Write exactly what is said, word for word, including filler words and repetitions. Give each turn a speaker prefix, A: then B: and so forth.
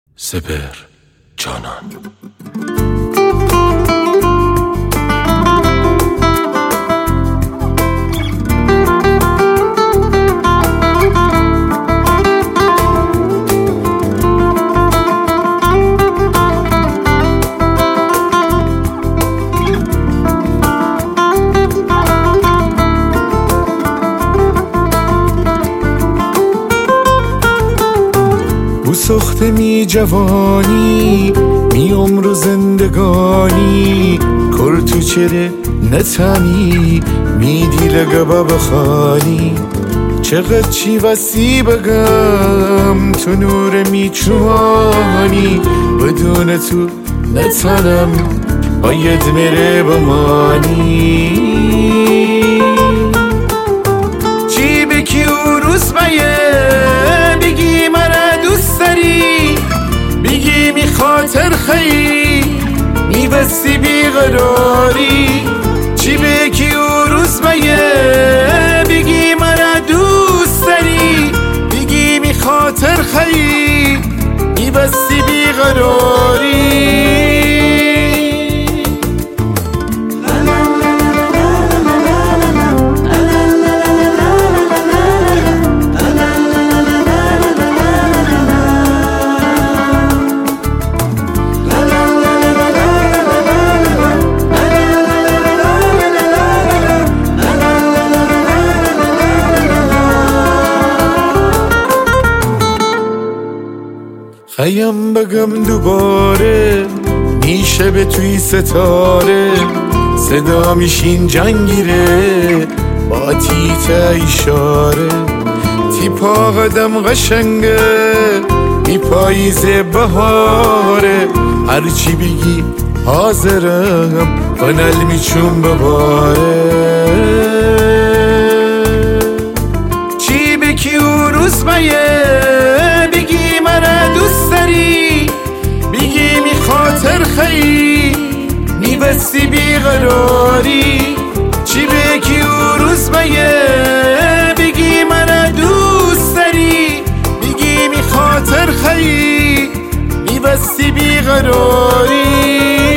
A: سپهر جانان.
B: او سخته می جوانی می عمر زندگانی کل تو چره نتانی می دیل گبا بخانی چقدر چی وسی بگم تو نور می چوانی بدون تو نتانم باید میره بمانی چی بکی او روز بیه بگی مرا دوست داری بگی می خاطر خیلی می بستی بیقراری چی بکی او روز بیه بگی مرا دوست داری بگی می خاطر خیلی می بستی بیقراری خیم بگم دوباره میشه به توی ستاره صدا میشین جنگیره با تیت اشاره تیپا قدم قشنگه می پاییزه بهاره هرچی بگی حاضرم کنل میچون بباره چی بکی او روز بیه بگی مرا دوست داری بگی می خاطر خیلی می بستی بیقراری چی بگی او روز بیه بگی مرا دوست داری بگی می خاطر خیلی می بستی بیقراری